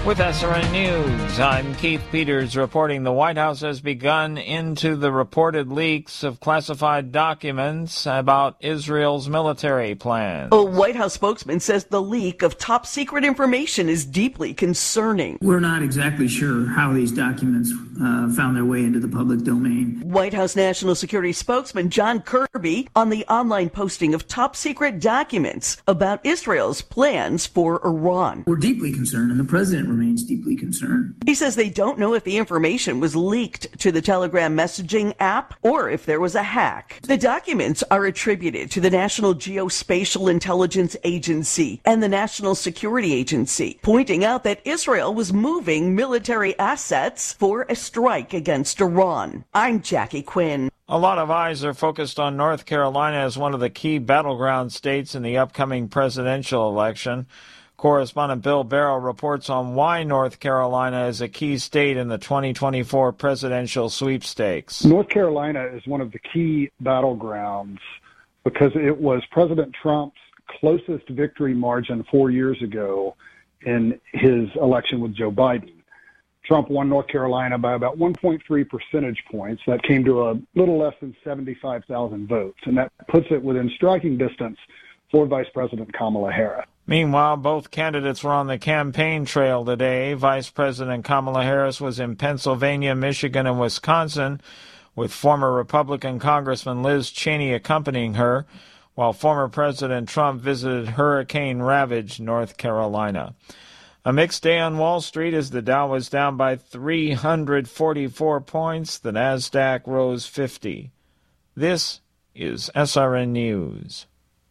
With SRN News, I'm Keith Peters reporting the White House has begun into the reported leaks of classified documents about Israel's military plans. A White House spokesman says the leak of top secret information is deeply concerning. We're not exactly sure how these documents found their way into the public domain. White House National Security spokesman John Kirby on the online posting of top secret documents about Israel's plans for Iran. We're deeply concerned, and the president remains deeply concerned. He says they don't know if the information was leaked to the Telegram messaging app or if there was a hack. The documents are attributed to the National Geospatial Intelligence Agency and the National Security Agency, pointing out that Israel was moving military assets for a strike against Iran. I'm Jackie Quinn. A lot of eyes are focused on North Carolina as one of the key battleground states in the upcoming presidential election. Correspondent Bill Barrow reports on why North Carolina is a key state in the 2024 presidential sweepstakes. North Carolina is one of the key battlegrounds because it was President Trump's closest victory margin 4 years ago in his election with Joe Biden. Trump won North Carolina by about 1.3 percentage points. That came to a little less than 75,000 votes, and that puts it within striking distance for Vice President Kamala Harris. Meanwhile, both candidates were on the campaign trail today. Vice President Kamala Harris was in Pennsylvania, Michigan, and Wisconsin, with former Republican Congressman Liz Cheney accompanying her, while former President Trump visited hurricane-ravaged North Carolina. A mixed day on Wall Street as the Dow was down by 344 points. The Nasdaq rose 50. This is SRN News.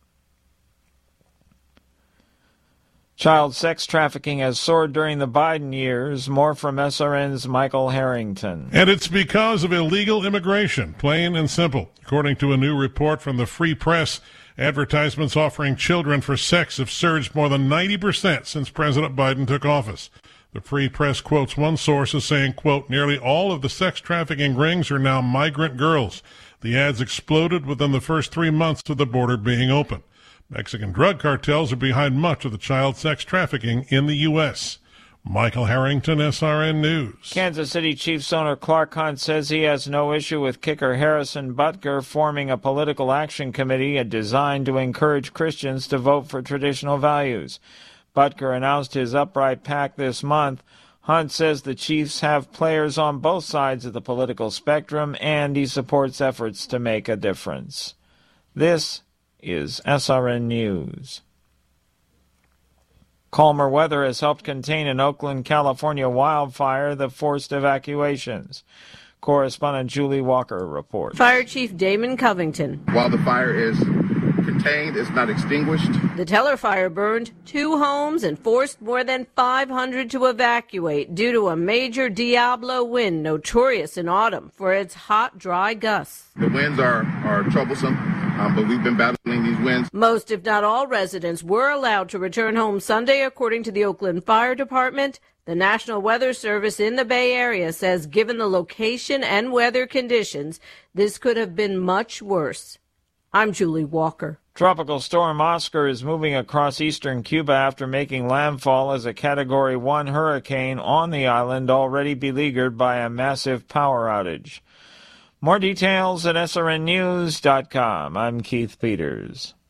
Child sex trafficking has soared during the Biden years. More from SRN's Michael Harrington. And it's because of illegal immigration, plain and simple. According to a new report from the Free Press, advertisements offering children for sex have surged more than 90% since President Biden took office. The Free Press quotes one source as saying, quote, nearly all of the sex trafficking rings are now migrant girls. The ads exploded within the first 3 months of the border being open. Mexican drug cartels are behind much of the child sex trafficking in the U.S. Michael Harrington, SRN News. Kansas City Chiefs owner Clark Hunt says he has no issue with kicker Harrison Butker forming a political action committee designed to encourage Christians to vote for traditional values. Butker announced his Upright PAC this month. Hunt says the Chiefs have players on both sides of the political spectrum, and he supports efforts to make a difference. This is SRN News. Calmer weather has helped contain an Oakland, California wildfire that forced evacuations. Correspondent Julie Walker reports. Fire Chief Damon Covington. While the fire is contained, it's not extinguished. The Teller fire burned 2 homes and forced more than 500 to evacuate due to a major Diablo wind notorious in autumn for its hot, dry gusts. The winds are troublesome, but we've been battling these winds. Most, if not all, residents were allowed to return home Sunday, according to the Oakland Fire Department. The National Weather Service in the Bay Area says given the location and weather conditions, this could have been much worse. I'm Julie Walker. Tropical storm Oscar is moving across eastern Cuba after making landfall as a Category 1 hurricane on the island already beleaguered by a massive power outage. More details at srnnews.com. I'm Keith Peters.